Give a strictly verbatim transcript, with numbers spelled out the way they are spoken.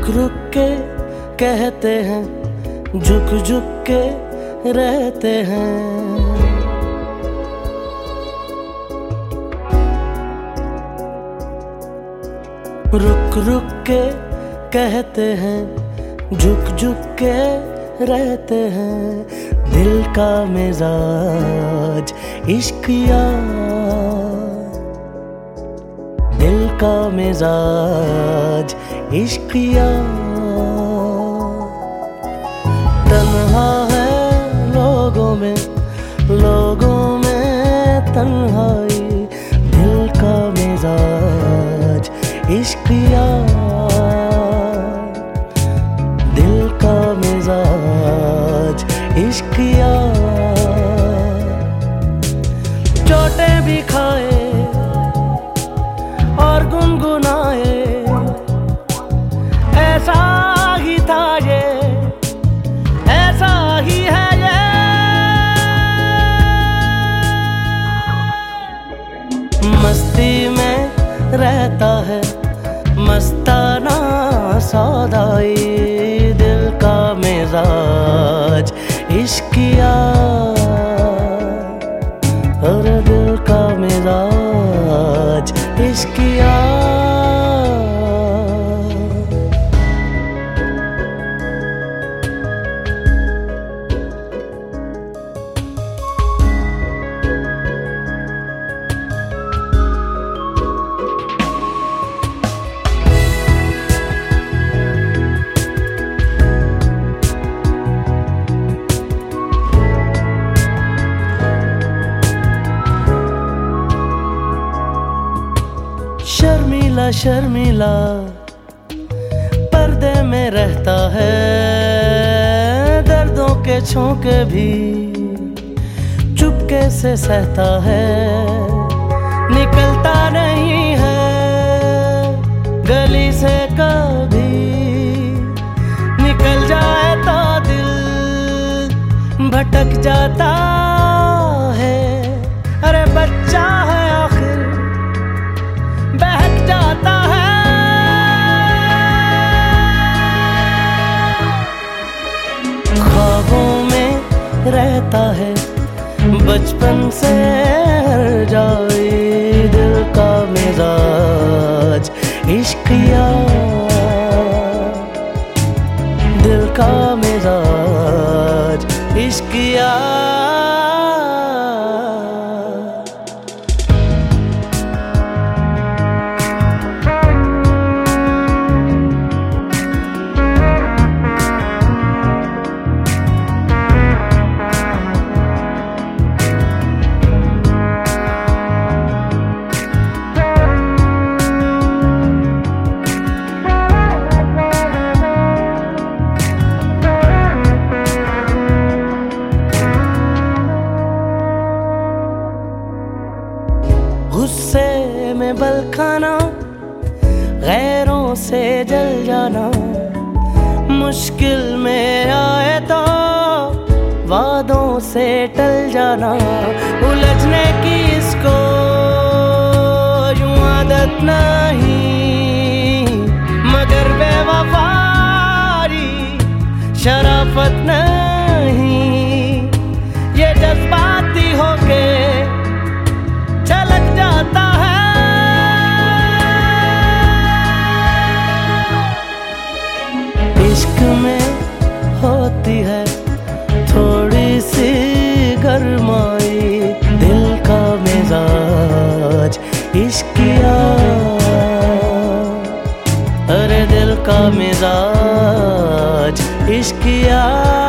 रुक रुक के कहते हैं, झुक झुक के रहते हैं। रुक रुक के कहते हैं, झुक झुक के रहते हैं। दिल का मिजाज इश्किया, दिल का मिजाज इश्किया। तन्हा है लोगों में, लोगों में तन्हाई। दिल का मिजाज इश्किया, दिल का मिजाज इश्किया। चोटें भी खाए और गुनगुनाए, ऐसा ही था ये, ऐसा ही है ये। मस्ती में रहता है मस्ताना सौदाई। दिल का मिजाज इश्किया, और दिल का मिजाज इश्किया। शर्मीला शर्मीला पर्दे में रहता है, दर्दों के झोंके भी चुपके से सहता है। निकलता नहीं है गली से कभी, निकल जाए तो दिल भटक जाता है। अरे बच्चा है आखिर बहक जाता है। ख्वाबों में रहता है बचपन से हर जाए। दिल का मिजाज इश्किया, दिल का मिजाज इश्किया। गुस्से में बल खाना, गैरों से जल जाना। मुश्किल में आए तो वादों से टल जाना। उलझने की इसको यूं आदत नहीं, मगर बेवफाई शराफत नहीं। ये जज्बाती होके छलक जाता है। इश्क में होती है थोड़ी सी गरमाई। दिल का मिजाज इश्किया, अरे दिल का मिजाज इश्किया।